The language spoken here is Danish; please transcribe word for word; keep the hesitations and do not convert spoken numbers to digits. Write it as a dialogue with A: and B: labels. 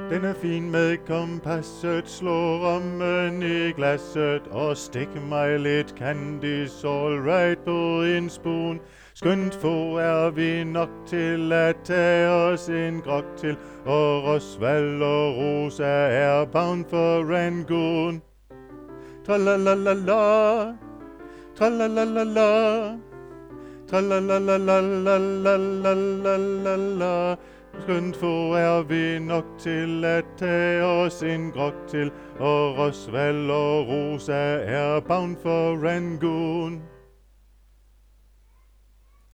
A: Den er fin med kompasset, slå rommen i glasset og stik mig lidt candies all right på en spoon. Skønt få er vi nok til at tage os en grog til, og Rosvald og Rosa er bound for Rangoon. Tralalalala, tralalalala, tralalalalalalalalalala. Skønt få er vi nok til at tage os en grog til, og Rosvald og Rosa er bound for Rangoon.